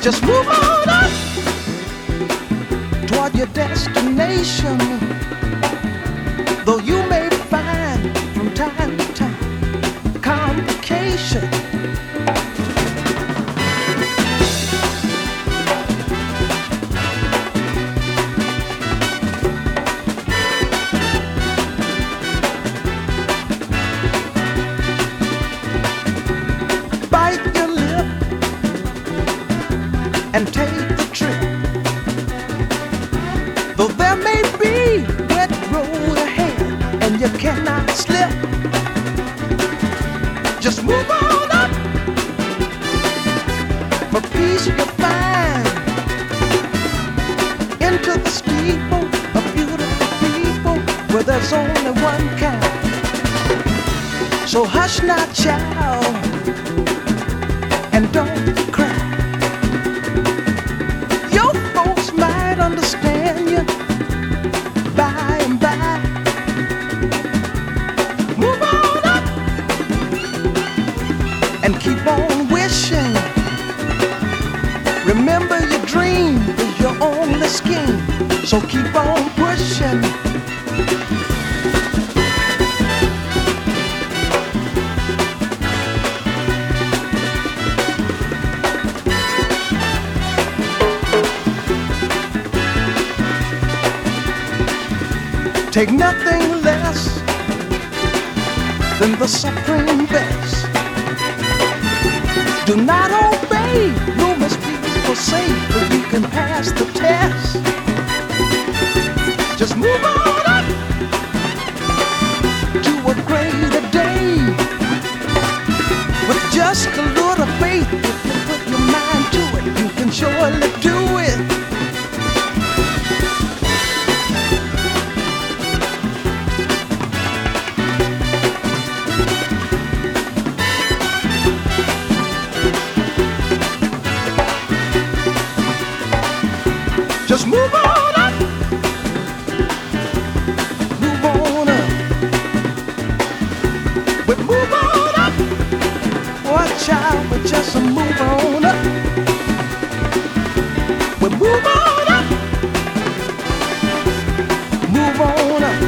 Just move on up toward your destination. Though you may find from time to time complication. Bite your lip and take the trip. Though there may be wet road ahead and you cannot slip, just move on up. For peace you'll find into the steeple of beautiful people where there's only one kind. So hush not, child, and don't cry. Your folks might understand you by and by. Move on up and keep on wishing. Remember your dream is your only scheme, so keep on pushing. Take nothing less than the supreme best. Do not obey rumors people say, but you can pass the test. Just move on up to a greater day. With just a little faith, if you put your mind to it, you can surely do it. Just move on up. Move on up. We move on up. Watch out, we just move on up. We move on up. Move on up.